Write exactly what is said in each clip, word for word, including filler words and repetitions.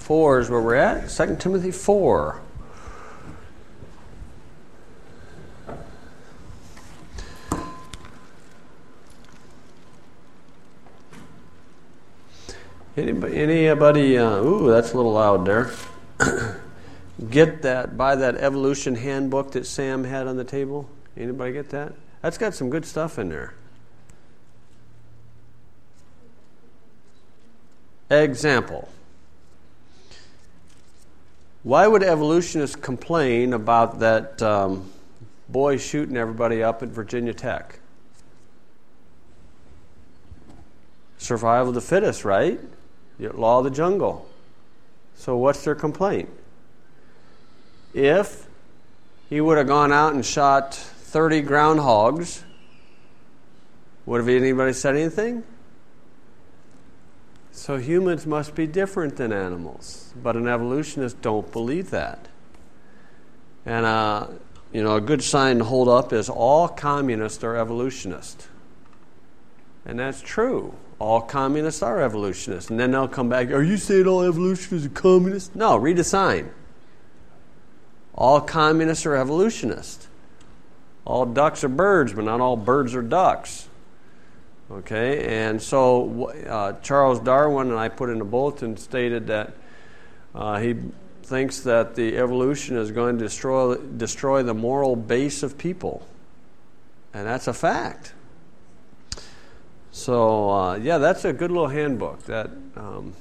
four is where we're at. Second Timothy four. Anybody, anybody uh, ooh, that's a little loud there. Get that, buy that evolution handbook that Sam had on the table. Anybody get that? That's got some good stuff in there. Example. Why would evolutionists complain about that um, boy shooting everybody up at Virginia Tech? Survival of the fittest, right? The law of the jungle. So what's their complaint? If he would have gone out and shot thirty groundhogs, would have anybody said anything? So humans must be different than animals. But an evolutionist don't believe that. And uh, you know, a good sign to hold up is all communists are evolutionists. And that's true. All communists are evolutionists. And then they'll come back, are you saying all evolutionists are communists? No, read the sign. All communists are evolutionists. All ducks are birds, but not all birds are ducks. Okay, and so uh, Charles Darwin, and I put in the bulletin, stated that uh, he thinks that the evolution is going to destroy destroy the moral base of people. And that's a fact. So, uh, yeah, that's a good little handbook, that um,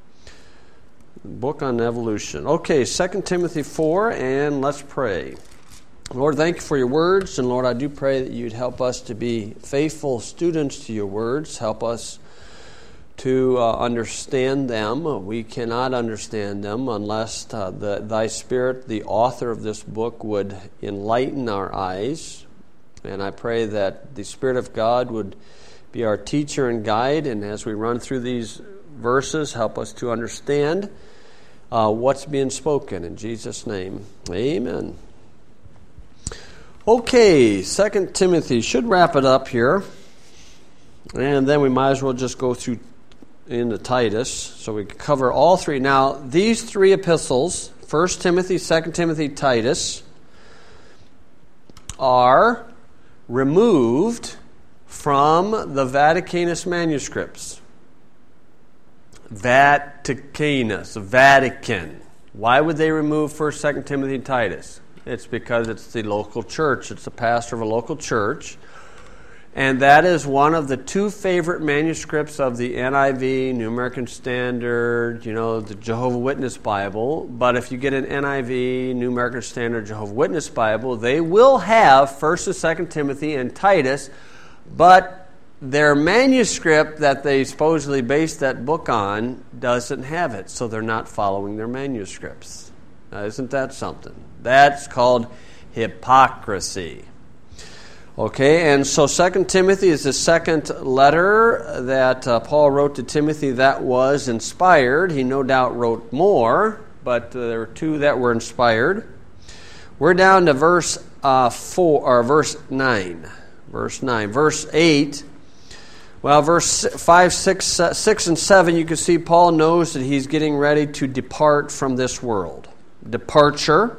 book on evolution. Okay, Second Timothy four, and let's pray. Lord, thank you for your words, and Lord, I do pray that you'd help us to be faithful students to your words. Help us to uh, understand them. We cannot understand them unless uh, the, thy Spirit, the author of this book, would enlighten our eyes. And I pray that the Spirit of God would be our teacher and guide, and as we run through these verses, help us to understand uh, what's being spoken. In Jesus' name, amen. Okay, Second Timothy should wrap it up here, and then we might as well just go through into Titus, so we can cover all three. Now, these three epistles, First Timothy, Second Timothy, Titus, are removed from the Vaticanus manuscripts. Vaticanus, Vatican. Why would they remove First, Second Timothy, and Titus? It's because it's the local church. It's the pastor of a local church. And that is one of the two favorite manuscripts of the N I V, New American Standard, you know, the Jehovah's Witness Bible. But if you get an N I V, New American Standard, Jehovah's Witness Bible, they will have First and Second Timothy and Titus, but their manuscript that they supposedly based that book on doesn't have it, so they're not following their manuscripts. Now, isn't that something? That's called hypocrisy. Okay, and so Second Timothy is the second letter that uh, Paul wrote to Timothy that was inspired. He no doubt wrote more, but uh, there were two that were inspired. We're down to verse uh, four or verse nine. Verse nine. Verse eight. Well, verse five, six, uh, six, and seven, you can see Paul knows that he's getting ready to depart from this world. Departure,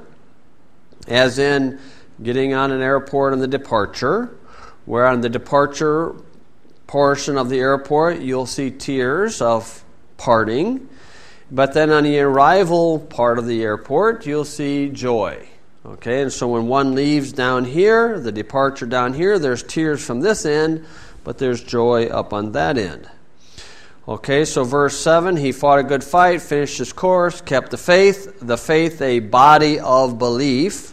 as in getting on an airport on the departure, where on the departure portion of the airport you'll see tears of parting, but then on the arrival part of the airport you'll see joy. Okay, and so when one leaves down here, the departure down here, there's tears from this end, but there's joy up on that end. Okay, so verse seven, he fought a good fight, finished his course, kept the faith, the faith a body of belief.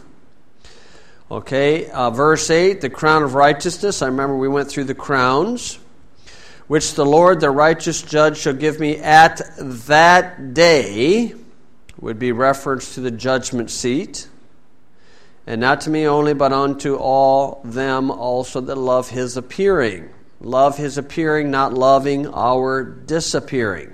Okay, uh, verse eight, the crown of righteousness. I remember we went through the crowns, which the Lord, the righteous judge, shall give me at that day, would be reference to the judgment seat. And not to me only, but unto all them also that love his appearing. Love his appearing, not loving our disappearing.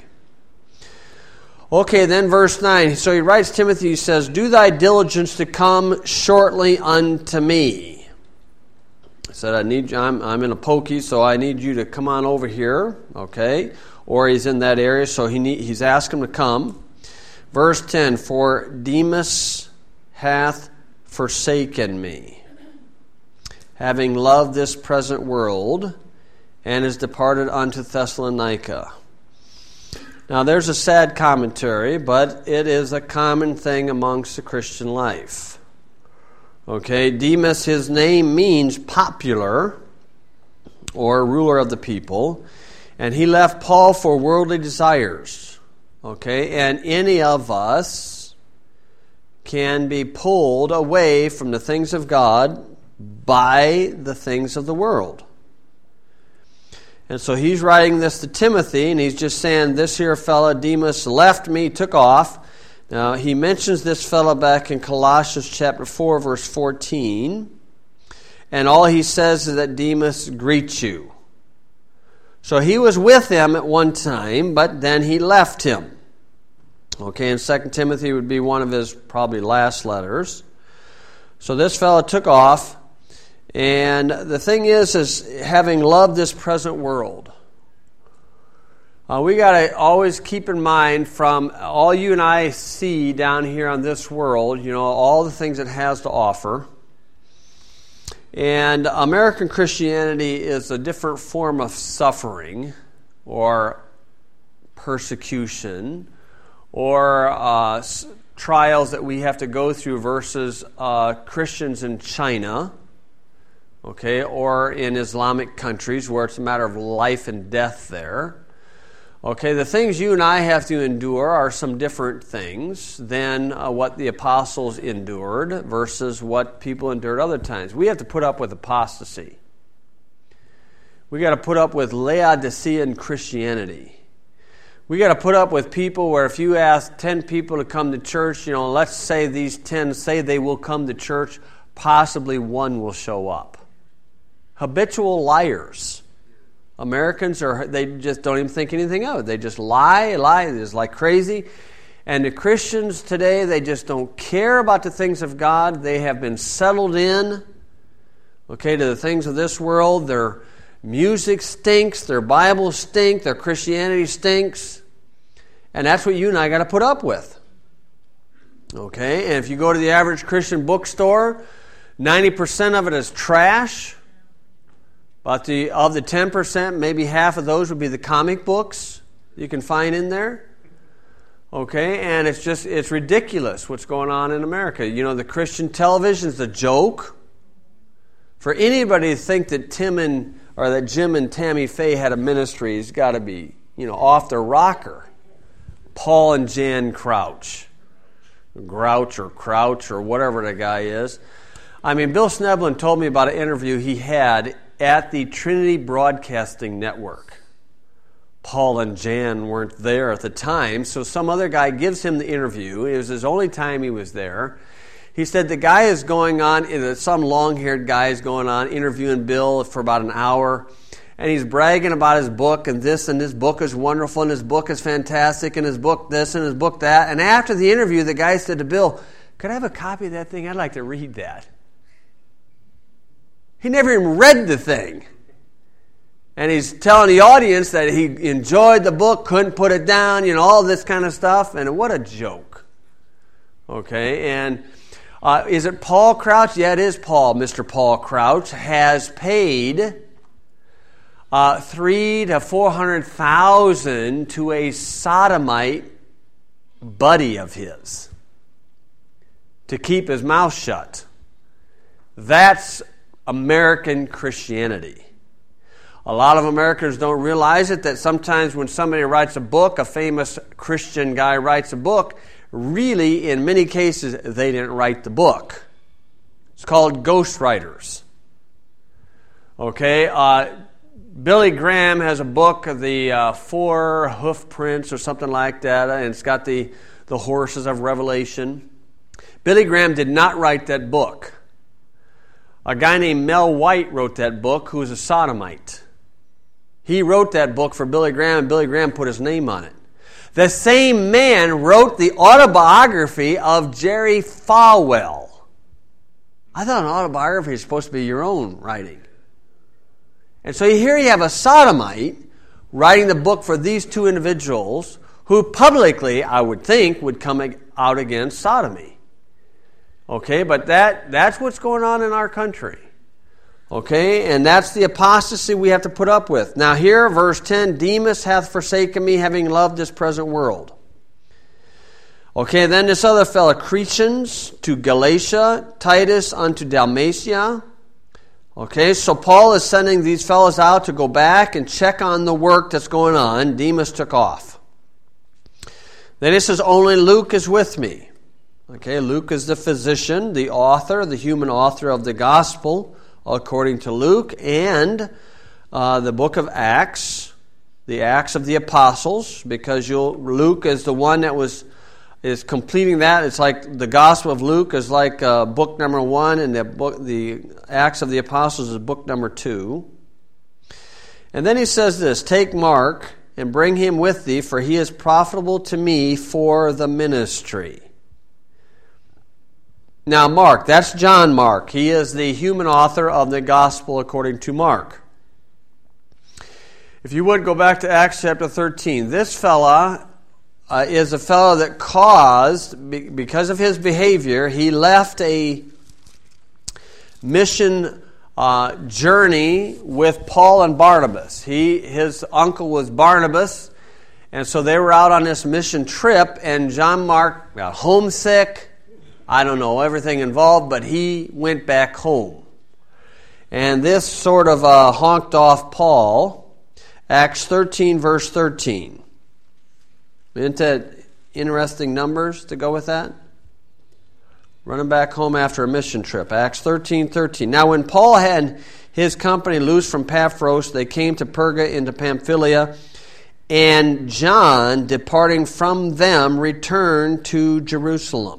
Okay, then verse nine. So he writes Timothy, he says, do thy diligence to come shortly unto me. He said, I need you, I'm, I'm in a pokey, so I need you to come on over here. Okay, or he's in that area, so he need, he's asked him to come. Verse ten, for Demas hath forsaken me, having loved this present world, and is departed unto Thessalonica. Now there's a sad commentary, but it is a common thing amongst the Christian life. Okay, Demas, his name means popular, or ruler of the people, and he left Paul for worldly desires. Okay, and any of us can be pulled away from the things of God by the things of the world. And so he's writing this to Timothy, and he's just saying, this here fella, Demas, left me, took off. Now, he mentions this fellow back in Colossians chapter four, verse fourteen. And all he says is that Demas greets you. So he was with him at one time, but then he left him. Okay, and Second Timothy would be one of his probably last letters. So this fellow took off. And the thing is, is having loved this present world, uh, we got to always keep in mind from all you and I see down here on this world, you know, all the things it has to offer. And American Christianity is a different form of suffering or persecution or uh, trials that we have to go through versus uh, Christians in China. Okay, or in Islamic countries where it's a matter of life and death there. Okay, the things you and I have to endure are some different things than uh, what the apostles endured versus what people endured other times. We have to put up with apostasy. We got to put up with Laodicean Christianity. We got to put up with people where if you ask ten people to come to church, you know, let's say these ten say they will come to church, possibly one will show up. Habitual liars. Americans are, they just don't even think anything of it. They just lie, lie, just like crazy. And the Christians today, they just don't care about the things of God. They have been settled in, okay, to the things of this world. Their music stinks, their Bible stinks, their Christianity stinks. And that's what you and I got to put up with. Okay, and if you go to the average Christian bookstore, ninety percent of it is trash. But the, of the ten percent, maybe half of those would be the comic books you can find in there. Okay, and it's just, it's ridiculous what's going on in America. You know, the Christian television is a joke. For anybody to think that Tim and, or that Jim and Tammy Faye had a ministry has got to be, you know, off their rocker. Paul and Jan Crouch. Grouch or Crouch or whatever the guy is. I mean, Bill Sneblin told me about an interview he had at the Trinity Broadcasting Network. Paul and Jan weren't there at the time, so some other guy gives him the interview. It was his only time he was there. He said the guy is going on, some long-haired guy is going on interviewing Bill for about an hour, and he's bragging about his book and this, and his book is wonderful, and his book is fantastic, and his book this, and his book that. And after the interview, the guy said to Bill, "Could I have a copy of that thing? I'd like to read that." He never even read the thing. And he's telling the audience that he enjoyed the book, couldn't put it down, you know, all this kind of stuff. And what a joke. Okay, and uh, is it Paul Crouch? Yeah, it is Paul. Mister Paul Crouch has paid uh, three to four hundred thousand to a sodomite buddy of his to keep his mouth shut. That's American Christianity. A lot of Americans don't realize it, that sometimes when somebody writes a book, a famous Christian guy writes a book, really, in many cases, they didn't write the book. It's called ghostwriters. Okay, uh, Billy Graham has a book, the uh, Four Hoof Prints or something like that, and it's got the, the horses of Revelation. Billy Graham did not write that book. A guy named Mel White wrote that book, who was a sodomite. He wrote that book for Billy Graham, and Billy Graham put his name on it. The same man wrote the autobiography of Jerry Falwell. I thought an autobiography is supposed to be your own writing. And so here you have a sodomite writing the book for these two individuals who publicly, I would think, would come out against sodomy. Okay, but that that's what's going on in our country. Okay, and that's the apostasy we have to put up with. Now here, verse ten, Demas hath forsaken me, having loved this present world. Okay, then this other fellow, Crescens to Galatia, Titus unto Dalmatia. Okay, so Paul is sending these fellows out to go back and check on the work that's going on. Demas took off. Then it says, only Luke is with me. Okay, Luke is the physician, the author, the human author of the gospel, according to Luke, and uh, the book of Acts, the Acts of the Apostles, because you'll, Luke is the one that was is completing that. It's like the Gospel of Luke is like uh, book number one, and the book, the Acts of the Apostles is book number two. And then he says this, take Mark and bring him with thee, for he is profitable to me for the ministry. Now, Mark, that's John Mark. He is the human author of the Gospel according to Mark. If you would go back to Acts chapter thirteen, this fella uh, is a fellow that caused, because of his behavior, he left a mission uh, journey with Paul and Barnabas. He, his uncle was Barnabas, and so they were out on this mission trip, and John Mark got homesick. I don't know everything involved, but he went back home. And this sort of uh, honked off Paul. Acts thirteen, verse thirteen. Isn't that interesting numbers to go with that? Running back home after a mission trip. Acts thirteen, thirteen. Now when Paul had his company loose from Paphos, they came to Perga into Pamphylia, and John, departing from them, returned to Jerusalem.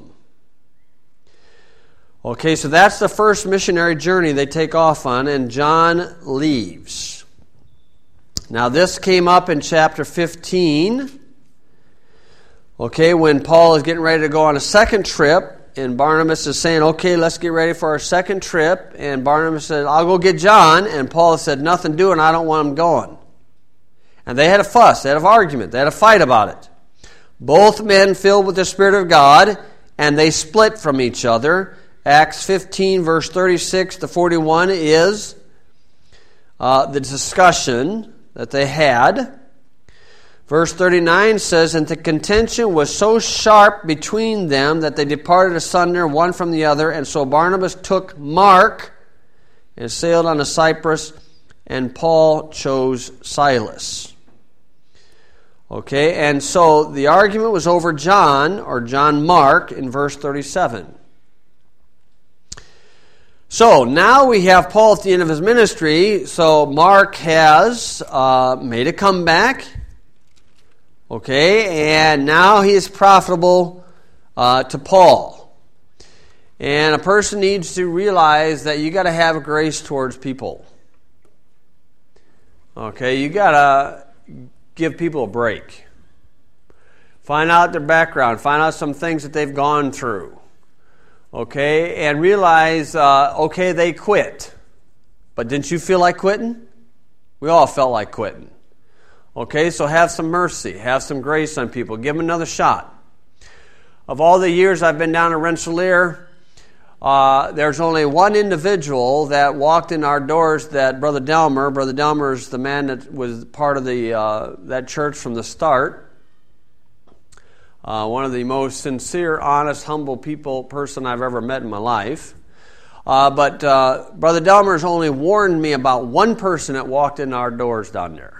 Okay, so that's the first missionary journey they take off on, and John leaves. Now this came up in chapter fifteen, okay, when Paul is getting ready to go on a second trip, and Barnabas is saying, okay, let's get ready for our second trip, and Barnabas said, I'll go get John, and Paul said, nothing doing, I don't want him going. And they had a fuss, they had an argument, they had a fight about it. Both men filled with the Spirit of God, and they split from each other. Acts fifteen, verse thirty-six to forty-one is uh, the discussion that they had. Verse thirty-nine says, and the contention was so sharp between them that they departed asunder one from the other. And so Barnabas took Mark and sailed on to Cyprus, and Paul chose Silas. Okay, and so the argument was over John, or John Mark, in verse thirty-seven. So now we have Paul at the end of his ministry. So Mark has uh, made a comeback. Okay, and now he is profitable uh, to Paul. And a person needs to realize that you got to have grace towards people. Okay, you got to give people a break. Find out their background. Find out some things that they've gone through. Okay, and realize, uh, okay, they quit. But didn't you feel like quitting? We all felt like quitting. Okay, so have some mercy. Have some grace on people. Give them another shot. Of all the years I've been down in Rensselaer, uh, there's only one individual that walked in our doors, that Brother Delmer. Brother Delmer is the man that was part of the uh, that church from the start. Uh, one of the most sincere, honest, humble people, person I've ever met in my life. Uh, but uh, Brother Delmer has only warned me about one person that walked in our doors down there.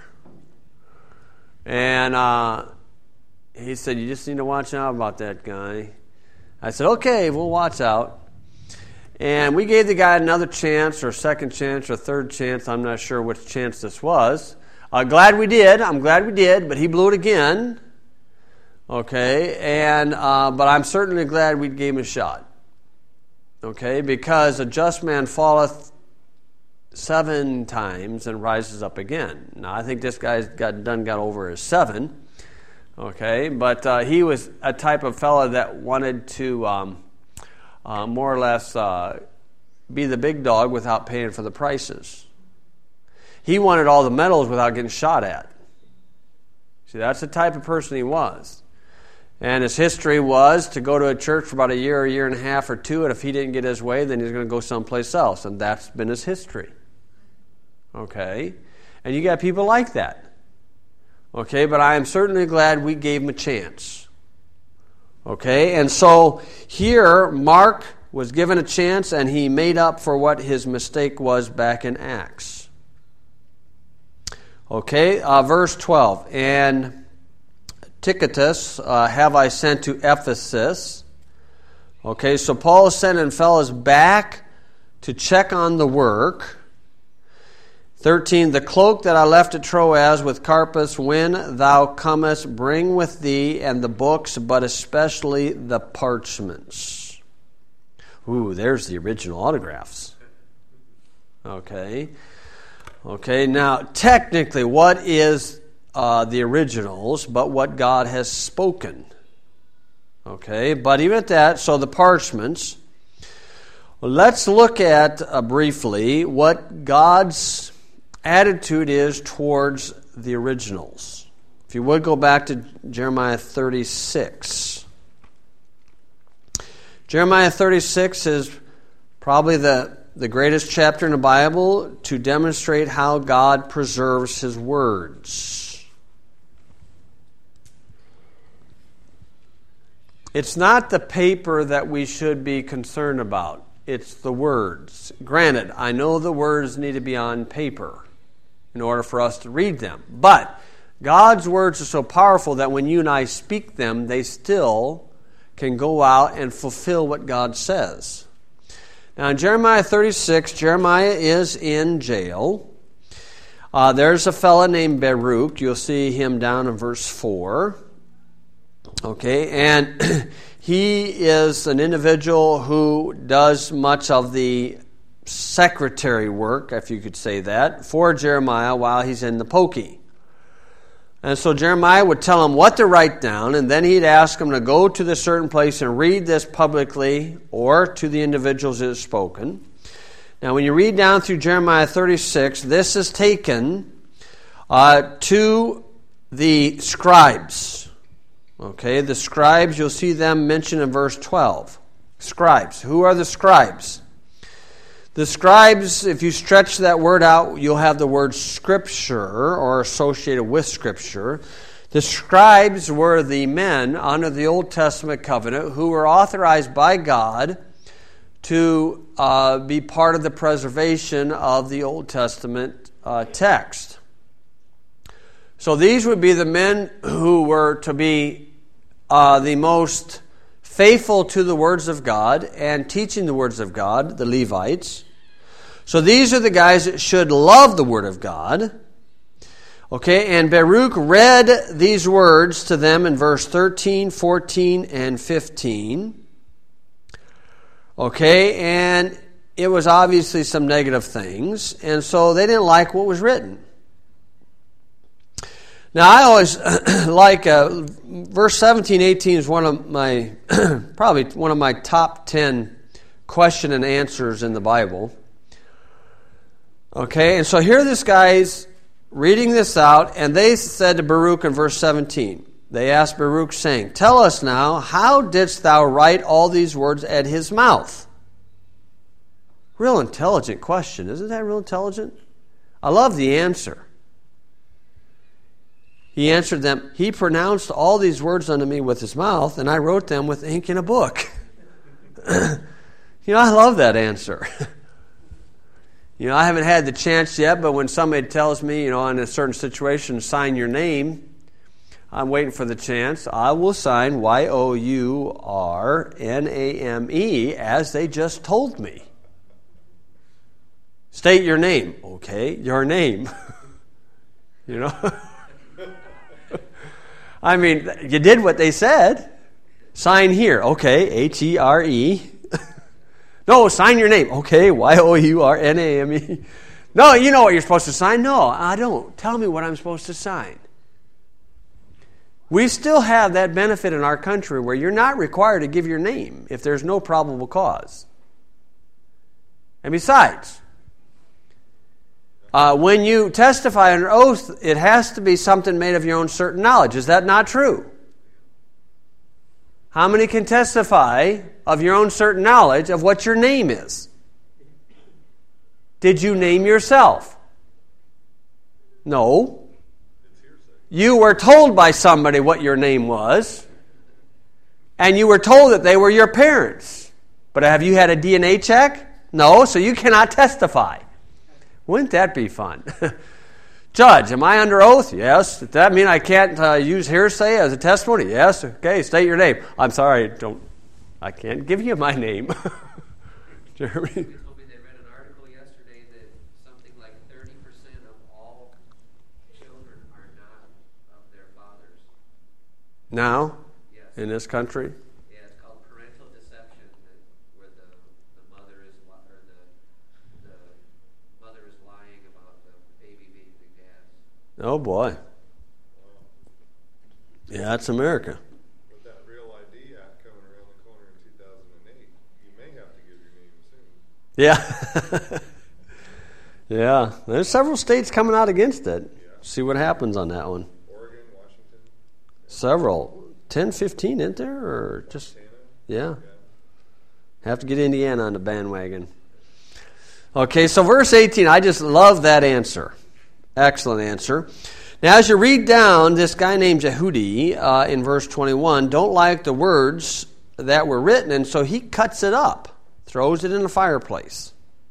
And uh, he said, you just need to watch out about that guy. I said, okay, we'll watch out. And we gave the guy another chance, or second chance, or third chance. I'm not sure which chance this was. Uh, glad we did. I'm glad we did, but he blew it again. Okay, and uh, but I'm certainly glad we gave him a shot. Okay, because a just man falleth seven times and rises up again. Now, I think this guy's got done got over his seven. Okay, but uh, he was a type of fellow that wanted to um, uh, more or less uh, be the big dog without paying for the prices. He wanted all the medals without getting shot at. See, that's the type of person he was. And his history was to go to a church for about a year, a year and a half or two, and if he didn't get his way, then he's going to go someplace else. And that's been his history. Okay? And you got people like that. Okay? But I am certainly glad we gave him a chance. Okay? And so here, Mark was given a chance, and he made up for what his mistake was back in Acts. Okay? Uh, verse twelve. And Tychicus uh, have I sent to Ephesus. Okay, so Paul sent and fellows back to check on the work. thirteen, the cloak that I left at Troas with Carpus, when thou comest, bring with thee, and the books, but especially the parchments. Ooh, there's the original autographs. Okay. Okay, now, technically, what is Uh, the originals, but what God has spoken. Okay, but even at that, so the parchments. Well, let's look at uh, briefly what God's attitude is towards the originals. If you would go back to Jeremiah thirty-six. Jeremiah thirty-six is probably the, the greatest chapter in the Bible to demonstrate how God preserves His words. It's not the paper that we should be concerned about. It's the words. Granted, I know the words need to be on paper in order for us to read them. But God's words are so powerful that when you and I speak them, they still can go out and fulfill what God says. Now in Jeremiah thirty-six, Jeremiah is in jail. Uh, there's a fella named Baruch. You'll see him down in verse four. Okay, and he is an individual who does much of the secretary work, if you could say that, for Jeremiah while he's in the pokey. And so Jeremiah would tell him what to write down, and then he'd ask him to go to this certain place and read this publicly or to the individuals it is spoken. Now, when you read down through Jeremiah thirty-six, this is taken uh, to the scribes. Okay, the scribes, you'll see them mentioned in verse twelve. Scribes. Who are the scribes? The scribes, if you stretch that word out, you'll have the word scripture or associated with scripture. The scribes were the men under the Old Testament covenant who were authorized by God to uh, be part of the preservation of the Old Testament uh, text. So these would be the men who were to be uh, the most faithful to the words of God and teaching the words of God, the Levites. So these are the guys that should love the Word of God. Okay, and Baruch read these words to them in verse thirteen, fourteen, and fifteen. Okay, and it was obviously some negative things, and so they didn't like what was written. Now, I always like, uh, verse seventeen, eighteen is one of my, probably one of my top ten question and answers in the Bible. Okay, and so here this guy's reading this out, and they said to Baruch in verse seventeen, they asked Baruch, saying, "Tell us now, how didst thou write all these words at his mouth?" Real intelligent question. Isn't that real intelligent? I love the answer. He answered them, "He pronounced all these words unto me with his mouth, and I wrote them with ink in a book." You know, I love that answer. You know, I haven't had the chance yet, but when somebody tells me, you know, in a certain situation, sign your name, I'm waiting for the chance. I will sign Y O U R N A M E as they just told me. State your name. Okay, your name. You know? I mean, you did what they said. Sign here. Okay, H E R E. No, sign your name. Okay, Y O U R N A M E. No, you know what you're supposed to sign? No, I don't. Tell me what I'm supposed to sign. We still have that benefit in our country where you're not required to give your name if there's no probable cause. And besides, Uh, when you testify under oath, it has to be something made of your own certain knowledge. Is that not true? How many can testify of your own certain knowledge of what your name is? Did you name yourself? No. You were told by somebody what your name was, and you were told that they were your parents. But have you had a D N A check? No, so you cannot testify. Wouldn't that be fun? Judge, am I under oath? Yes. Does that mean I can't uh, use hearsay as a testimony? Yes. Okay, state your name. I'm sorry, don't. I can't give you my name. Jeremy? They told me they read an article yesterday that something like thirty percent of all children are not of their fathers. Now? Yes. In this country? Yeah, it's called parental deception, where the, the mother is or the, the mother is lying about the baby being the dad's. Oh boy. Yeah, that's America. With that Real I D Act coming around the corner in two thousand eight, you may have to give your name soon. Yeah. Yeah. There's several states coming out against it. Yeah. See what happens on that one. Oregon, Washington. Several. ten, fifteen, isn't there? Or just, yeah. yeah. Have to get Indiana on the bandwagon. Okay, so verse eighteen, I just love that answer. Excellent answer. Now, as you read down, this guy named Jehudi uh, in verse twenty-one don't like the words that were written, and so he cuts it up, throws it in the fireplace.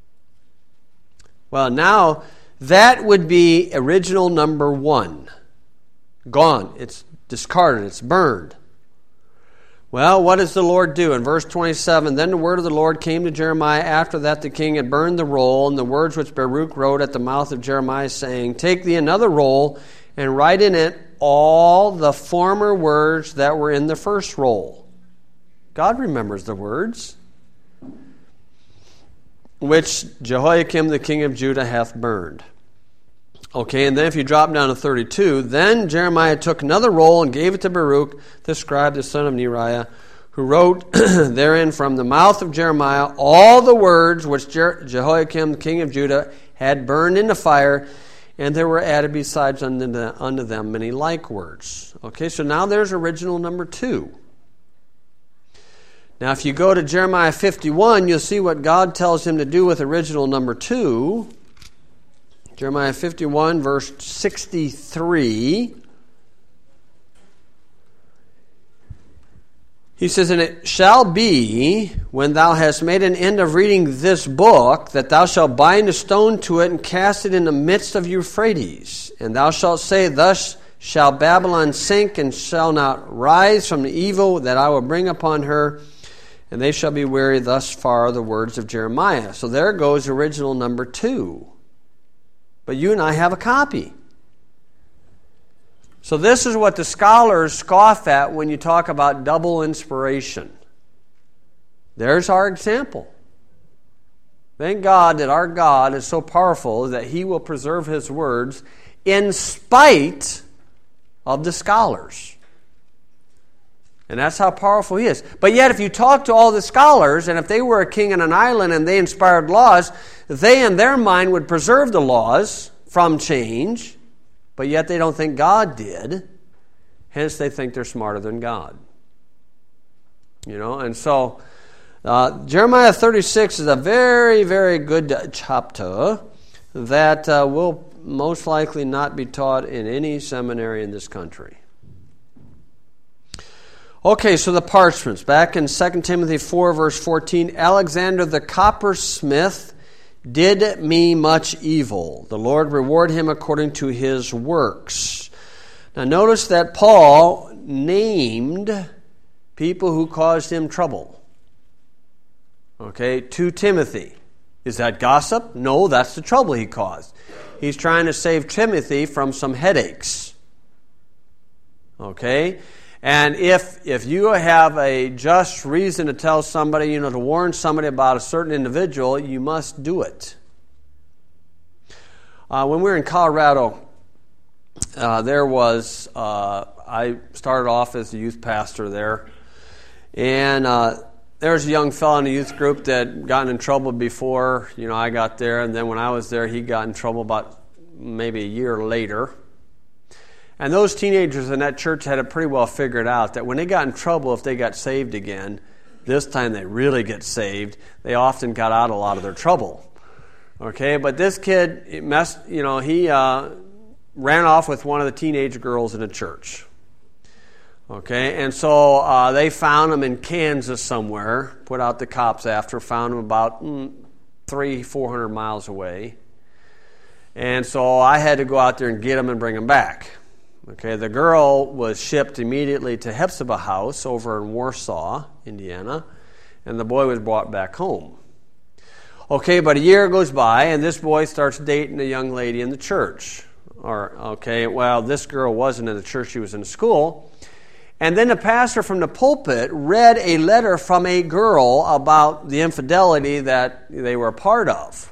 Well, now, that would be original number one. Gone. It's discarded. It's burned. Well, what does the Lord do? In verse twenty-seven, then the word of the Lord came to Jeremiah after that the king had burned the roll, and the words which Baruch wrote at the mouth of Jeremiah, saying, take thee another roll, and write in it all the former words that were in the first roll. God remembers the words which Jehoiakim the king of Judah hath burned. Okay, and then if you drop down to thirty-two, then Jeremiah took another roll and gave it to Baruch, the scribe, the son of Neriah, who wrote therein from the mouth of Jeremiah all the words which Je- Jehoiakim, the king of Judah, had burned in the fire, and there were added besides unto, the, unto them many like words. Okay, so now there's original number two. Now if you go to Jeremiah fifty-one, you'll see what God tells him to do with original number two. Jeremiah fifty-one, verse sixty-three. He says, and it shall be, when thou hast made an end of reading this book, that thou shalt bind a stone to it and cast it in the midst of Euphrates. And thou shalt say, thus shall Babylon sink and shall not rise from the evil that I will bring upon her. And they shall be weary. Thus far the words of Jeremiah. So there goes original number two. But you and I have a copy. So this is what the scholars scoff at when you talk about double inspiration. There's our example. Thank God that our God is so powerful that He will preserve His words in spite of the scholars. And that's how powerful He is. But yet if you talk to all the scholars, and if they were a king on an island and they inspired laws, they in their mind would preserve the laws from change, but yet they don't think God did. Hence they think they're smarter than God. You know, and so uh, Jeremiah thirty-six is a very, very good chapter that uh, will most likely not be taught in any seminary in this country. Okay, so the parchments. Back in Second Timothy four, verse fourteen, Alexander the coppersmith did me much evil. The Lord reward him according to his works. Now notice that Paul named people who caused him trouble. Okay, to Timothy. Is that gossip? No, that's the trouble he caused. He's trying to save Timothy from some headaches. Okay? And if if you have a just reason to tell somebody, you know, to warn somebody about a certain individual, you must do it. Uh, when we were in Colorado, uh, there was, uh, I started off as a youth pastor there, and uh, there's a young fellow in the youth group that got in trouble before, you know, I got there, and then when I was there, he got in trouble about maybe a year later. And those teenagers in that church had it pretty well figured out that when they got in trouble, if they got saved again, this time they really get saved. They often got out a lot of their trouble. Okay, but this kid messed, you know, he uh, ran off with one of the teenage girls in a church. Okay, and so uh, they found him in Kansas somewhere, put out the cops after, found him about mm, three, four hundred miles away. And so I had to go out there and get him and bring him back. Okay, the girl was shipped immediately to Hephzibah House over in Warsaw, Indiana, and the boy was brought back home. Okay, but a year goes by, and this boy starts dating a young lady in the church. Or, okay, well, this girl wasn't in the church, she was in school. And then the pastor from the pulpit read a letter from a girl about the infidelity that they were a part of.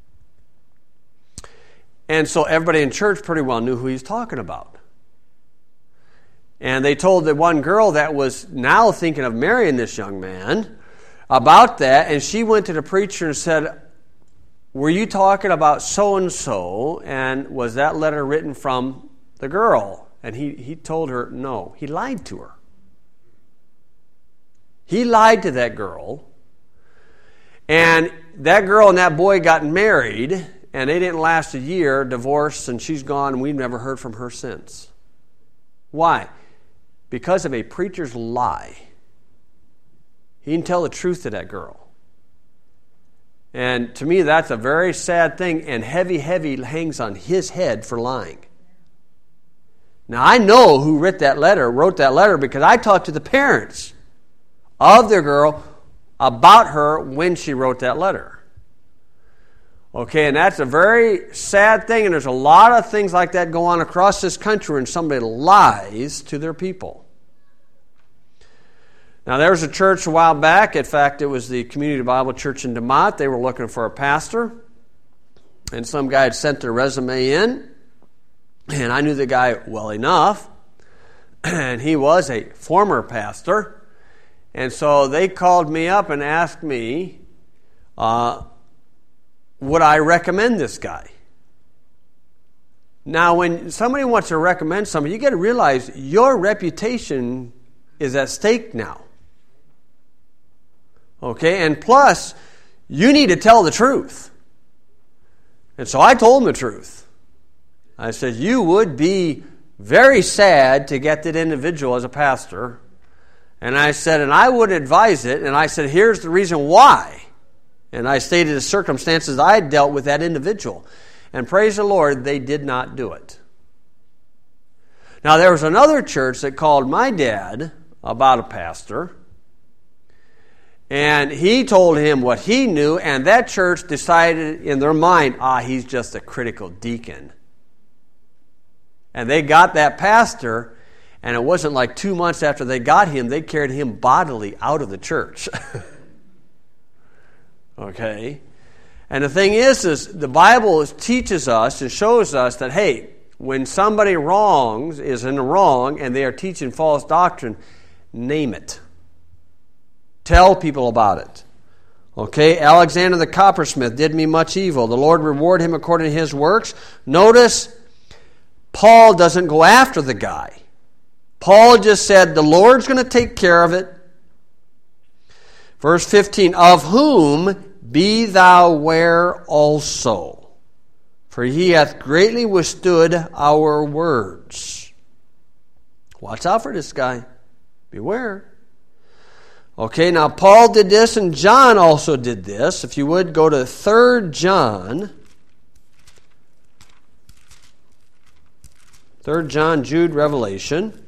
And so everybody in church pretty well knew who he's talking about. And they told the one girl that was now thinking of marrying this young man about that, and she went to the preacher and said, "Were you talking about so-and-so, and was that letter written from the girl?" And he, he told her no. He lied to her. He lied to that girl. And that girl and that boy got married, and they didn't last a year, divorced, and she's gone, and we've never heard from her since. Why? Because of a preacher's lie. He didn't tell the truth to that girl. And to me, that's a very sad thing, and heavy, heavy hangs on his head for lying. Now, I know who wrote that letter, wrote that letter because I talked to the parents of the girl about her when she wrote that letter. Okay, and that's a very sad thing, and there's a lot of things like that go on across this country when somebody lies to their people. Now, there was a church a while back. In fact, it was the Community Bible Church in DeMott. They were looking for a pastor, and some guy had sent their resume in. And I knew the guy well enough, and he was a former pastor. And so they called me up and asked me, uh, would I recommend this guy? Now, when somebody wants to recommend somebody, you got to realize your reputation is at stake now. Okay, and plus, you need to tell the truth. And so I told him the truth. I said, you would be very sad to get that individual as a pastor. And I said, and I would advise it. And I said, here's the reason why. And I stated the circumstances I had dealt with that individual. And praise the Lord, they did not do it. Now, there was another church that called my dad about a pastor. And he told him what he knew. And that church decided in their mind, ah, he's just a critical deacon. And they got that pastor, and it wasn't like two months after they got him, they carried him bodily out of the church. Okay? And the thing is, is the Bible teaches us and shows us that, hey, when somebody wrongs, is in the wrong, and they are teaching false doctrine, name it. Tell people about it. Okay? Alexander the coppersmith did me much evil. The Lord reward him according to his works. Notice, Paul doesn't go after the guy. Paul just said, the Lord's going to take care of it. Verse fifteen, of whom be thou ware also, for he hath greatly withstood our words. Watch out for this guy. Beware. Okay, now Paul did this and John also did this. If you would, go to Third John. Third John, Jude, Revelation.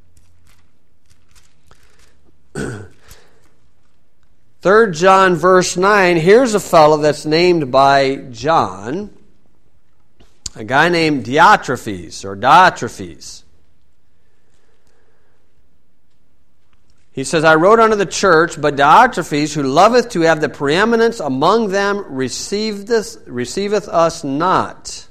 Third John, verse nine. Here's a fellow that's named by John. A guy named Diotrephes, or Diotrephes. He says, I wrote unto the church, but Diotrephes, who loveth to have the preeminence among them, receiveth, receiveth us not.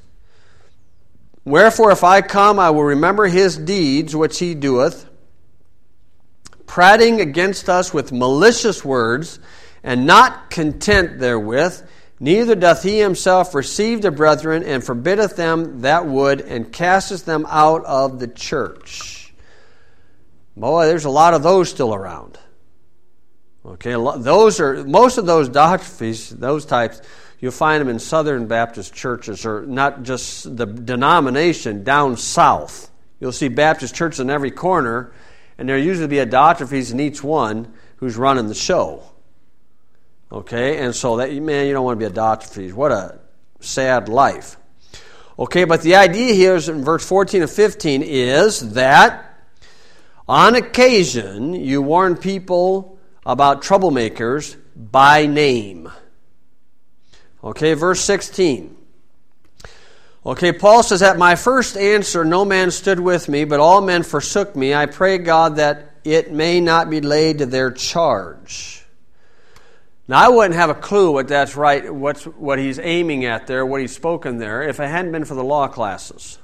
Wherefore, if I come, I will remember his deeds which he doeth, prating against us with malicious words, and not content therewith, neither doth he himself receive the brethren, and forbiddeth them that would, and casteth them out of the church. Boy, there's a lot of those still around. Okay, those are most of those doctrines, those types, you'll find them in Southern Baptist churches, or not just the denomination, down south. You'll see Baptist churches in every corner, and there usually be a Diotrephes in each one who's running the show. Okay, and so that, man, you don't want to be a Diotrephes. What a sad life. Okay, but the idea here is in verse fourteen and fifteen is that on occasion you warn people about troublemakers by name. Okay, verse sixteen. Okay, Paul says, at my first answer no man stood with me, but all men forsook me. I pray God that it may not be laid to their charge. Now, I wouldn't have a clue what that's right, what's what he's aiming at there, what he's spoken there, if it hadn't been for the law classes.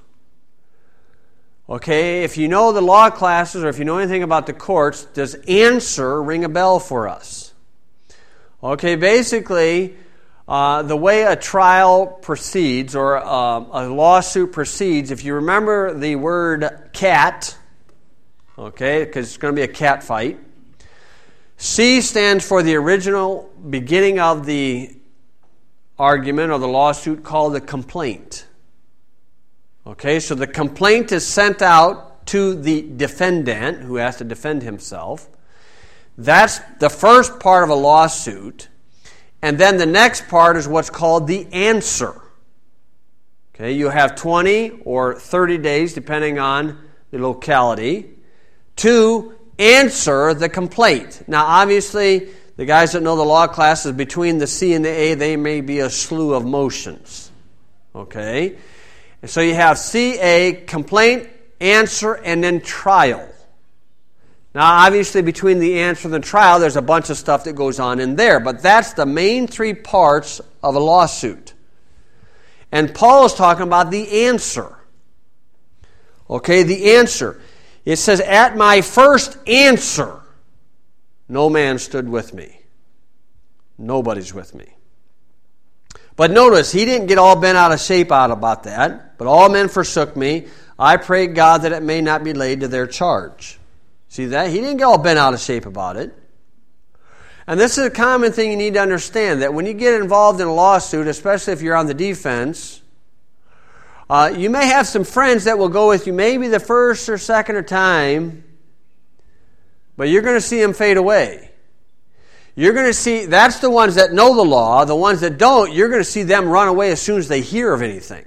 Okay, if you know the law classes, or if you know anything about the courts, does answer ring a bell for us? Okay, basically, Uh, the way a trial proceeds, or uh, a lawsuit proceeds, if you remember the word cat, okay, because it's going to be a cat fight, C stands for the original beginning of the argument or the lawsuit, called the complaint. Okay, so the complaint is sent out to the defendant, who has to defend himself. That's the first part of a lawsuit. And then the next part is what's called the answer. Okay, you have twenty or thirty days, depending on the locality, to answer the complaint. Now, obviously, the guys that know the law classes, between the C and the A, they may be a slew of motions. Okay? And so you have C A, complaint, answer, and then trial. Now, obviously, between the answer and the trial, there's a bunch of stuff that goes on in there. But that's the main three parts of a lawsuit. And Paul is talking about the answer. Okay, the answer. It says, at my first answer, no man stood with me. Nobody's with me. But notice, he didn't get all bent out of shape out about that. But all men forsook me. I pray God that it may not be laid to their charge. See that? He didn't get all bent out of shape about it. And this is a common thing you need to understand, that when you get involved in a lawsuit, especially if you're on the defense, uh, you may have some friends that will go with you maybe the first or second or time, but you're going to see them fade away. You're going to see, that's the ones that know the law. The ones that don't, you're going to see them run away as soon as they hear of anything.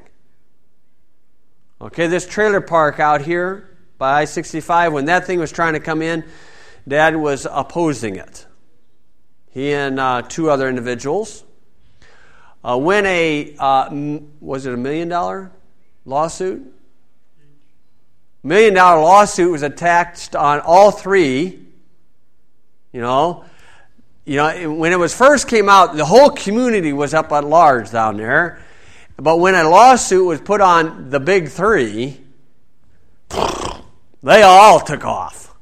Okay, this trailer park out here by I sixty-five, when that thing was trying to come in, Dad was opposing it. He and uh, two other individuals. Uh, when a, uh, m- was it a million dollar lawsuit? Million dollar lawsuit was attached on all three. You know, you know, when it was first came out, the whole community was up at large down there. But when a lawsuit was put on the big three, they all took off.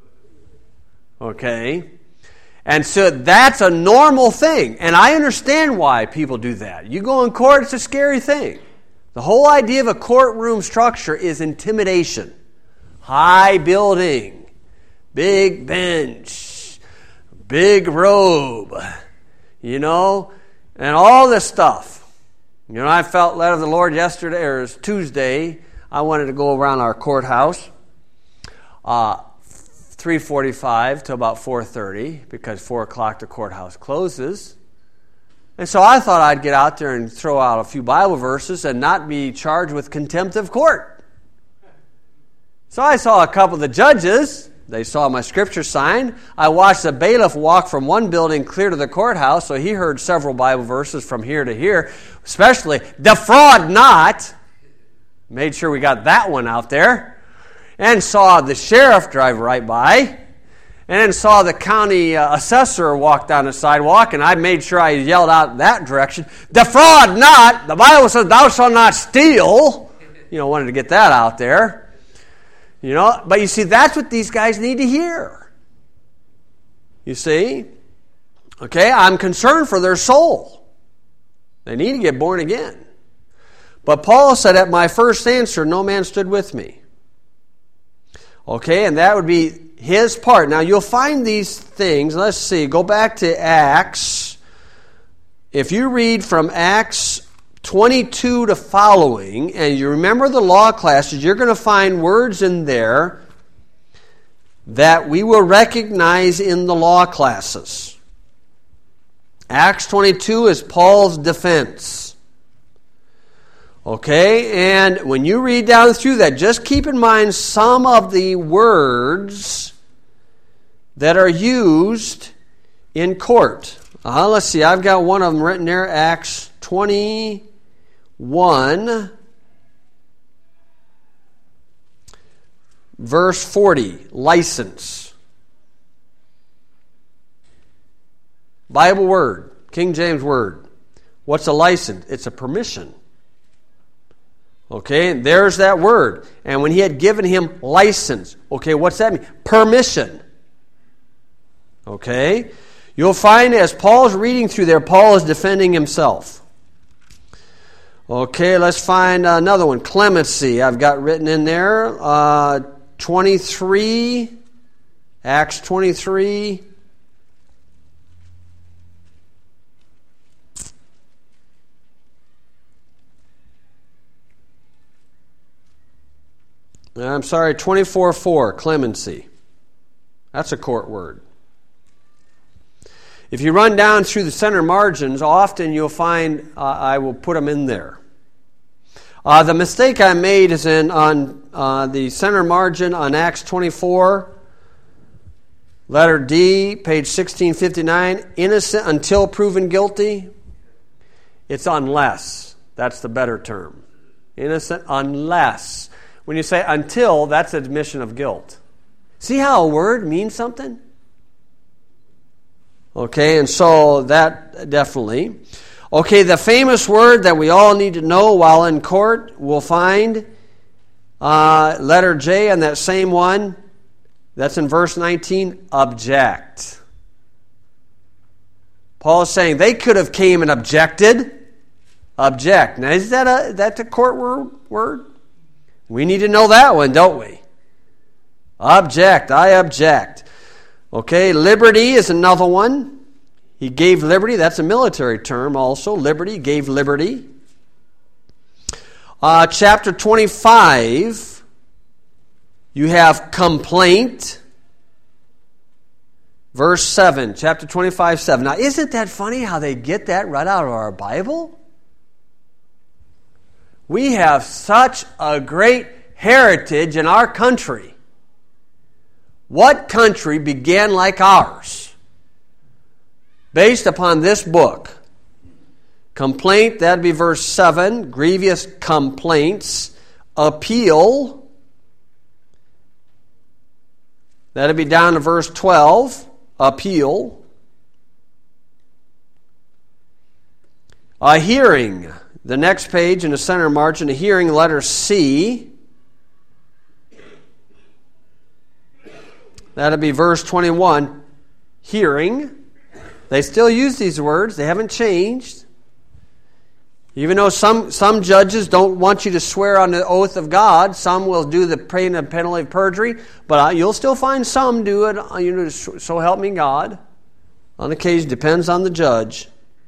Okay? And so that's a normal thing. And I understand why people do that. You go in court, it's a scary thing. The whole idea of a courtroom structure is intimidation. High building, big bench, big robe, you know, and all this stuff. You know, I felt led of the Lord yesterday, or it was Tuesday. I wanted to go around our courthouse. Uh, three forty-five to about four thirty, because four o'clock the courthouse closes. And so I thought I'd get out there and throw out a few Bible verses and not be charged with contempt of court. So I saw a couple of the judges. They saw my scripture sign. I watched the bailiff walk from one building clear to the courthouse, so he heard several Bible verses from here to here, especially, defraud not. Made sure we got that one out there. And saw the sheriff drive right by, and then saw the county uh, assessor walk down the sidewalk, and I made sure I yelled out that direction, defraud not, the Bible says thou shalt not steal. You know, wanted to get that out there. You know, but you see, that's what these guys need to hear. You see? Okay, I'm concerned for their soul. They need to get born again. But Paul said, at my first answer, no man stood with me. Okay, and that would be his part. Now, you'll find these things. Let's see. Go back to Acts. If you read from Acts twenty-two to following, and you remember the law classes, you're going to find words in there that we will recognize in the law classes. Acts twenty-two is Paul's defense. Okay, and when you read down through that, just keep in mind some of the words that are used in court. Uh, let's see, I've got one of them written there, Acts twenty-one, verse forty, license. Bible word, King James word. What's a license? It's a permission. Okay, and there's that word. And when he had given him license, okay, what's that mean? Permission. Okay, you'll find as Paul's reading through there, Paul is defending himself. Okay, let's find another one. Clemency, I've got written in there. Uh, twenty-three, Acts twenty-three. I'm sorry, twenty-four four, clemency. That's a court word. If you run down through the center margins, often you'll find uh, I will put them in there. Uh, the mistake I made is in on uh, the center margin on Acts twenty-four, letter D, page sixteen fifty-nine, innocent until proven guilty. It's unless. That's the better term. Innocent unless. When you say until, that's admission of guilt. See how a word means something? Okay, and so that definitely. Okay, the famous word that we all need to know while in court, we'll find uh, letter J on that same one. That's in verse nineteen, object. Paul is saying they could have came and objected. Object. Now, is that a, that's a court word? word? We need to know that one, don't we? Object, I object. Okay, liberty is another one. He gave liberty. That's a military term also. Liberty, gave liberty. Uh, chapter twenty-five, you have complaint. Verse seven, chapter twenty-five, seven. Now, isn't that funny how they get that right out of our Bible? We have such a great heritage in our country. What country began like ours? Based upon this book. Complaint, that'd be verse seven. Grievous complaints. Appeal. That'd be down to verse twelve. Appeal. A hearing. The next page in the center margin, a hearing, letter C. That'll be verse twenty-one. Hearing. They still use these words. They haven't changed. Even though some, some judges don't want you to swear on the oath of God, some will do the paying of penalty of perjury, but you'll still find some do it, you know, so help me God. On occasion, depends on the judge.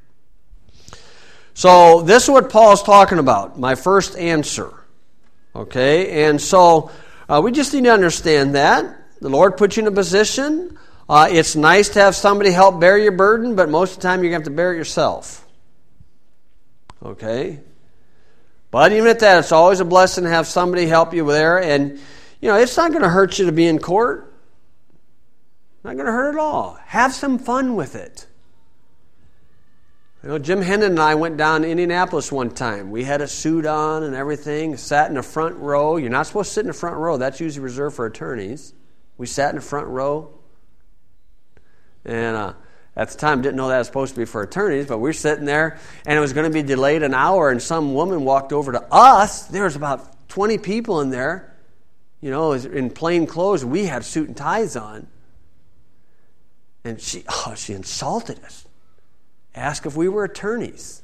So this is what Paul's talking about, my first answer. Okay, and so uh, we just need to understand that. The Lord put you in a position. Uh, it's nice to have somebody help bear your burden, but most of the time you're going to have to bear it yourself. Okay? But even at that, it's always a blessing to have somebody help you there. And, you know, it's not going to hurt you to be in court. Not going to hurt at all. Have some fun with it. You know, Jim Hennon and I went down to Indianapolis one time. We had a suit on and everything, sat in the front row. You're not supposed to sit in the front row. That's usually reserved for attorneys. We sat in the front row. And uh, at the time, didn't know that was supposed to be for attorneys, but we were sitting there, and it was going to be delayed an hour, and some woman walked over to us. There was about twenty people in there, you know, in plain clothes. We had suit and ties on. And she, oh, she insulted us. Asked if we were attorneys.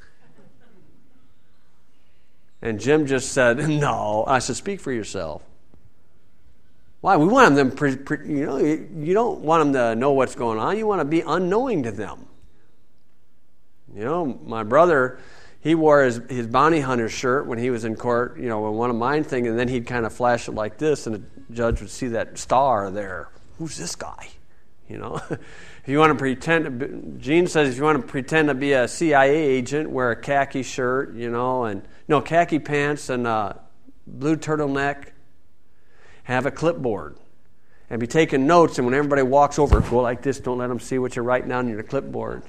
And Jim just said, no. I said, speak for yourself. Why? We want them, pre, pre, you know, you, you don't want them to know what's going on. You want to be unknowing to them. You know, my brother, he wore his, his bounty hunter shirt when he was in court, you know, one of mine thing, and then he'd kind of flash it like this, and the judge would see that star there. Who's this guy? You know, if you want to pretend, to be, Gene says if you want to pretend to be a C I A agent, wear a khaki shirt, you know, and no khaki pants and a blue turtleneck. Have a clipboard and be taking notes, and when everybody walks over, go like this. Don't let them see what you're writing down in your clipboard.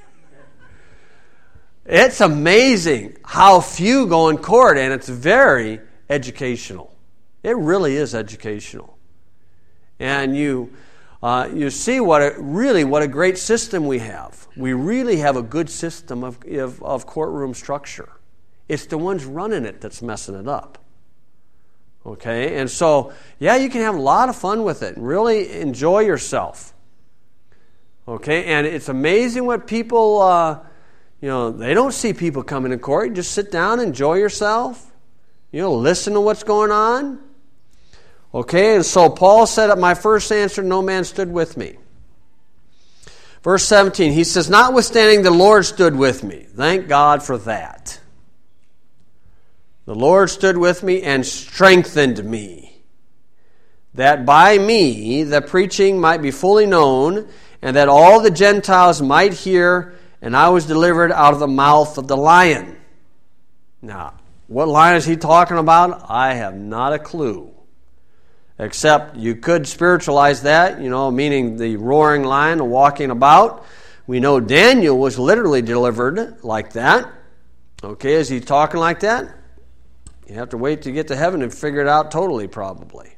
It's amazing how few go in court, and it's very educational. It really is educational. And you uh, you see what a, really what a great system we have. We really have a good system of, of, of courtroom structure. It's the ones running it that's messing it up. Okay, and so, yeah, you can have a lot of fun with it and really enjoy yourself. Okay, and it's amazing what people, uh, you know, they don't see people coming to court. You just sit down, enjoy yourself, you know, listen to what's going on. Okay, and so Paul said, at my first answer, no man stood with me. Verse seventeen, he says, notwithstanding the Lord stood with me. Thank God for that. The Lord stood with me and strengthened me, that by me the preaching might be fully known, and that all the Gentiles might hear, and I was delivered out of the mouth of the lion. Now, what lion is he talking about? I have not a clue. Except you could spiritualize that, you know, meaning the roaring lion walking about. We know Daniel was literally delivered like that. Okay, is he talking like that? You have to wait to get to heaven and figure it out totally, probably.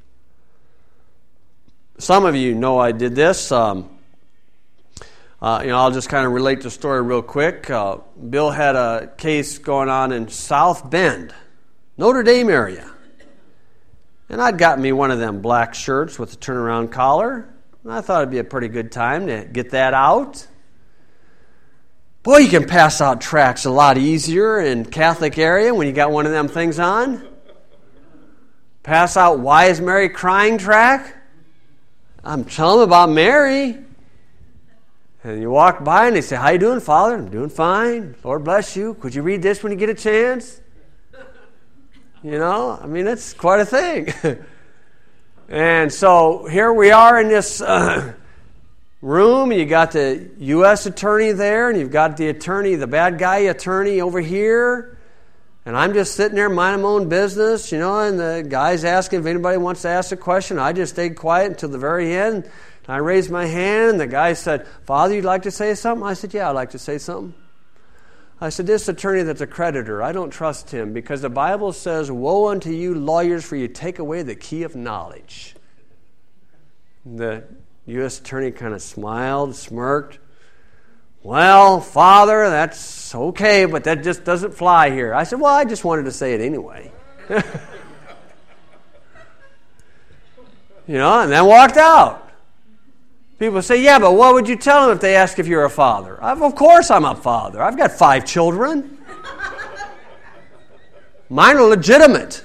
Some of you know I did this. Um, uh, you know, I'll just kind of relate the story real quick. Uh, Bill had a case going on in South Bend, Notre Dame area. And I'd gotten me one of them black shirts with a turnaround collar. And I thought it'd be a pretty good time to get that out. Boy, you can pass out tracts a lot easier in Catholic area when you got one of them things on. Pass out Why is Mary Crying tract. I'm telling them about Mary. And you walk by and they say, how you doing, Father? I'm doing fine. Lord bless you. Could you read this when you get a chance? You know, I mean, it's quite a thing. And so here we are in this uh, room, and you got the U S attorney there, and you've got the attorney, the bad guy attorney over here, and I'm just sitting there minding my own business, you know, and the guy's asking if anybody wants to ask a question. I just stayed quiet until the very end. And I raised my hand, and the guy said, Father, you'd like to say something? I said, yeah, I'd like to say something. I said, this attorney that's a creditor, I don't trust him, because the Bible says, woe unto you lawyers, for you take away the key of knowledge. The U S attorney kind of smiled, smirked. Well, Father, that's okay, but that just doesn't fly here. I said, well, I just wanted to say it anyway. You know, and then walked out. People say, yeah, but what would you tell them if they ask if you're a father? I've, of course I'm a father. I've got five children. Mine are legitimate.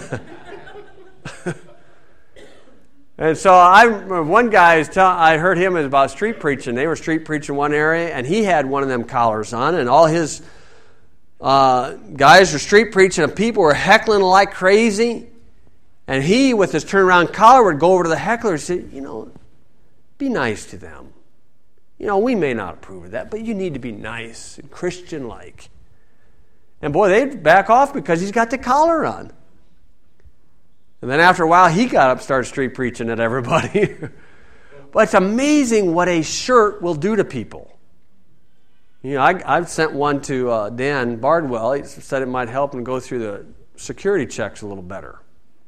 And so I, one guy, is tell, I heard him about street preaching. They were street preaching one area, and he had one of them collars on, and all his uh, guys were street preaching, and people were heckling like crazy. And he, with his turnaround collar, would go over to the heckler and say, you know, be nice to them. You know, we may not approve of that, but you need to be nice and Christian-like. And boy, they'd back off because he's got the collar on. And then after a while, he got up and started street preaching at everybody. But it's amazing what a shirt will do to people. You know, I, I've sent one to uh, Dan Bardwell. He said it might help him go through the security checks a little better.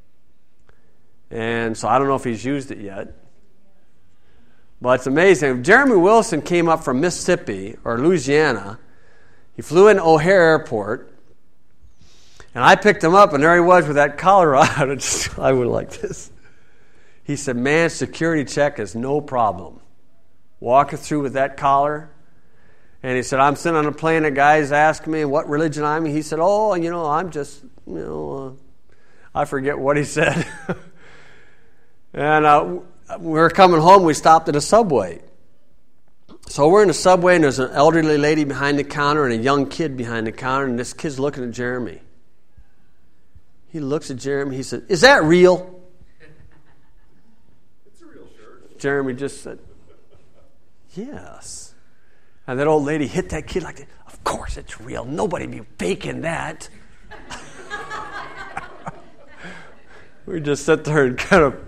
And so I don't know if he's used it yet. But it's amazing. Jeremy Wilson came up from Mississippi or Louisiana. He flew in O'Hare Airport. And I picked him up, and there he was with that collar on. And just, I went like this. He said, man, security check is no problem. walking through with that collar. And he said, I'm sitting on a plane, a guy's asking me what religion I'm in. He said, oh, you know, I'm just, you know, uh, I forget what he said. and uh, we were coming home, we stopped at a Subway. So we're in a Subway, and there's an elderly lady behind the counter and a young kid behind the counter, and this kid's looking at Jeremy. He looks at Jeremy, he said, is that real? It's a real shirt. Jeremy just said, yes. And that old lady hit that kid like that. Of course it's real. Nobody be faking that. We just sit there and kind of...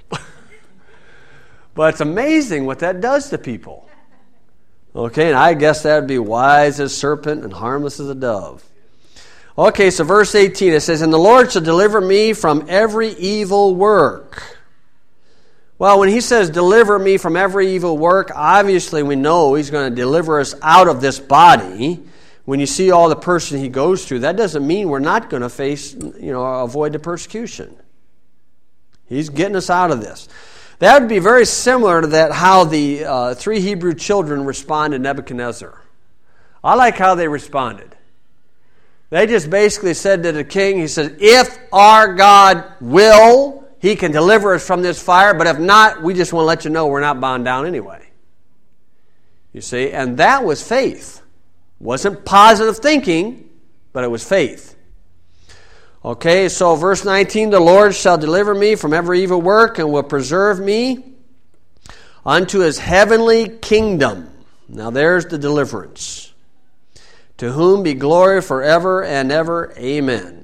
But it's amazing what that does to people. Okay, and I guess that would be wise as a serpent and harmless as a dove. Okay, so verse eighteen, it says, and the Lord shall deliver me from every evil work. Well, when he says, deliver me from every evil work, obviously we know he's going to deliver us out of this body. When you see all the person he goes through, that doesn't mean we're not going to face, you know, avoid the persecution. He's getting us out of this. That would be very similar to that how the uh, three Hebrew children responded to Nebuchadnezzar. I like how they responded. They just basically said to the king, he said, if our God will, he can deliver us from this fire, but if not, we just want to let you know we're not bound down anyway. You see, and that was faith. Wasn't positive thinking, but it was faith. Okay, so verse nineteen, the Lord shall deliver me from every evil work and will preserve me unto his heavenly kingdom. Now there's the deliverance. To whom be glory forever and ever. Amen.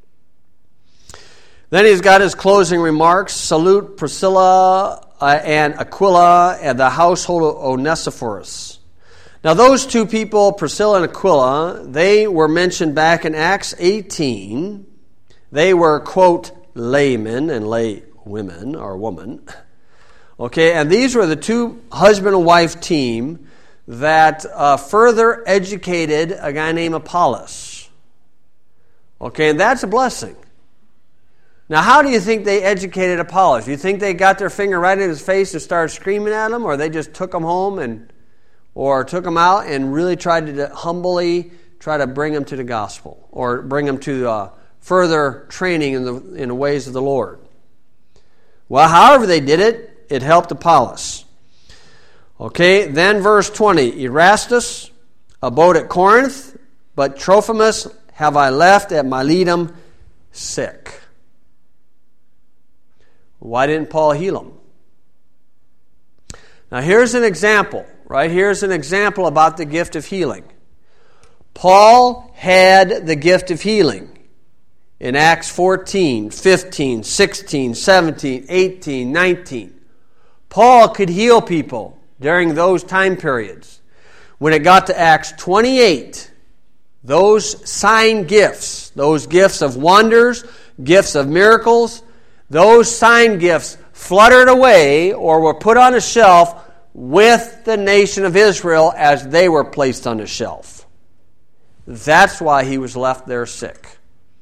Then he's got his closing remarks. Salute Priscilla uh, and Aquila and the household of Onesiphorus. Now those two people, Priscilla and Aquila, they were mentioned back in Acts eighteen. They were, quote, laymen and lay women or woman. Okay, and these were the two husband and wife team that uh, further educated a guy named Apollos. Okay, and that's a blessing. Now, how do you think they educated Apollos? Do you think they got their finger right in his face and started screaming at him, or they just took him home and, or took him out and really tried to humbly try to bring him to the gospel, or bring him to uh, further training in the in the ways of the Lord? Well, however they did it, it helped Apollos. Okay, then verse twenty, Erastus abode at Corinth, but Trophimus have I left at Miletum sick. Why didn't Paul heal him? Now here's an example, right? Here's an example about the gift of healing. Paul had the gift of healing in Acts fourteen, fifteen, sixteen, seventeen, eighteen, nineteen. Paul could heal people during those time periods. When it got to Acts twenty-eight, those sign gifts, those gifts of wonders, gifts of miracles, those sign gifts fluttered away or were put on a shelf with the nation of Israel as they were placed on the shelf. That's why he was left there sick.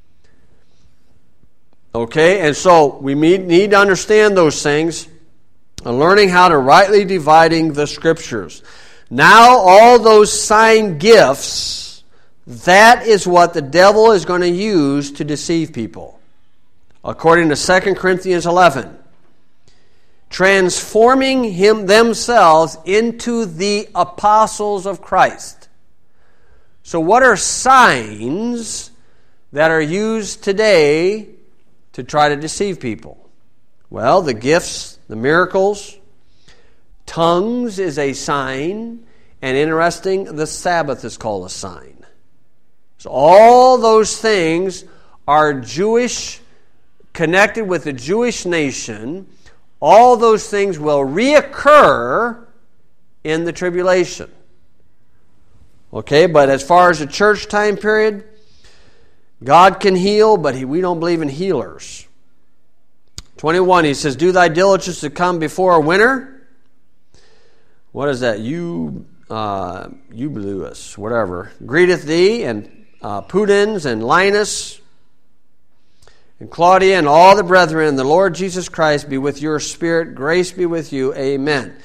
Okay, and so we need to understand those things and learning how to rightly dividing the Scriptures. Now all those sign gifts, that is what the devil is going to use to deceive people. According to Second Corinthians eleven, transforming him themselves into the apostles of Christ. So what are signs that are used today to try to deceive people? Well, the gifts, the miracles, tongues is a sign, and interesting, the Sabbath is called a sign. So all those things are Jewish, connected with the Jewish nation. All those things will reoccur in the tribulation. Okay, but as far as the church time period, God can heal, but he, we don't believe in healers. twenty-one, he says, do thy diligence to come before winter. What is that? You, uh, Eubulus, whatever. Greeteth thee, and uh, Pudens, and Linus, and Claudia, and all the brethren, the Lord Jesus Christ be with your spirit. Grace be with you. Amen.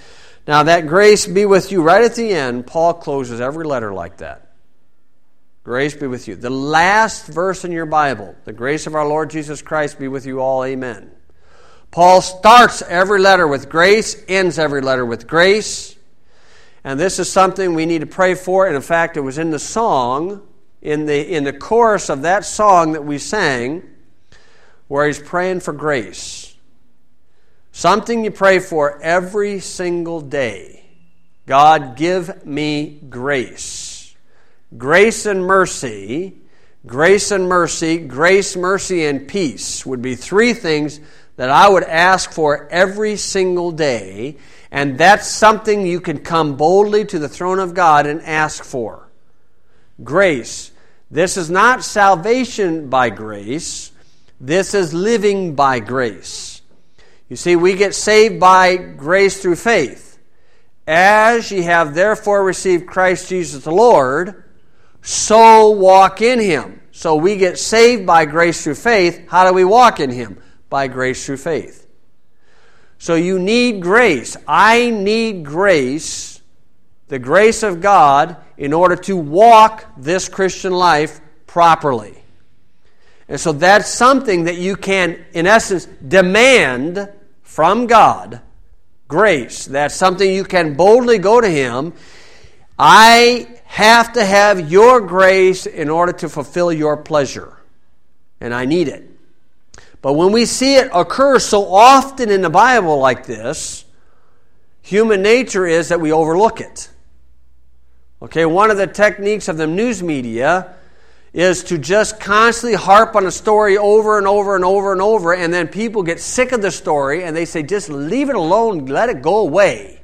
Now, that grace be with you, right at the end, Paul closes every letter like that. Grace be with you. The last verse in your Bible, the grace of our Lord Jesus Christ be with you all, amen. Paul starts every letter with grace, ends every letter with grace. And this is something we need to pray for. And in fact, it was in the song, in the, in the chorus of that song that we sang, where he's praying for grace. Something you pray for every single day. God, give me grace. Grace and mercy, grace and mercy, grace, mercy, and peace would be three things that I would ask for every single day. And that's something you can come boldly to the throne of God and ask for. Grace. This is not salvation by grace. This is living by grace. You see, we get saved by grace through faith. As ye have therefore received Christ Jesus the Lord, so walk in Him. So we get saved by grace through faith. How do we walk in Him? By grace through faith. So you need grace. I need grace, the grace of God, in order to walk this Christian life properly. And so that's something that you can, in essence, demand from God. Grace. That's something you can boldly go to Him. I have to have your grace in order to fulfill your pleasure. And I need it. But when we see it occur so often in the Bible like this, human nature is that we overlook it. Okay, one of the techniques of the news media is to just constantly harp on a story over and over and over and over, and then people get sick of the story and they say, just leave it alone, let it go away.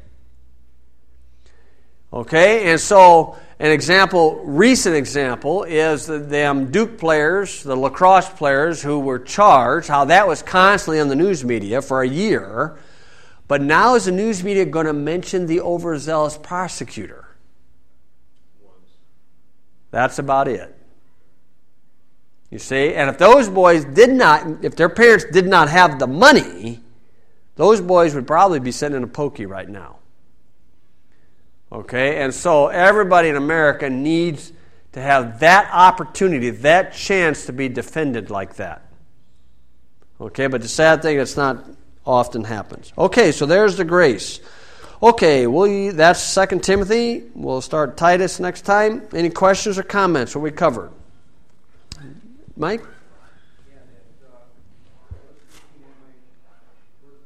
Okay, and so an example, recent example, is the them Duke players, the lacrosse players who were charged, how that was constantly on the news media for a year. But now is the news media going to mention the overzealous prosecutor? That's about it. You see, and if those boys did not, if their parents did not have the money, those boys would probably be sitting in a pokey right now. Okay, and so everybody in America needs to have that opportunity, that chance to be defended like that. Okay, but the sad thing, it's not often happens. Okay, so there's the grace. Okay, we'll, that's Second Timothy. We'll start Titus next time. Any questions or comments? What we covered? Mike?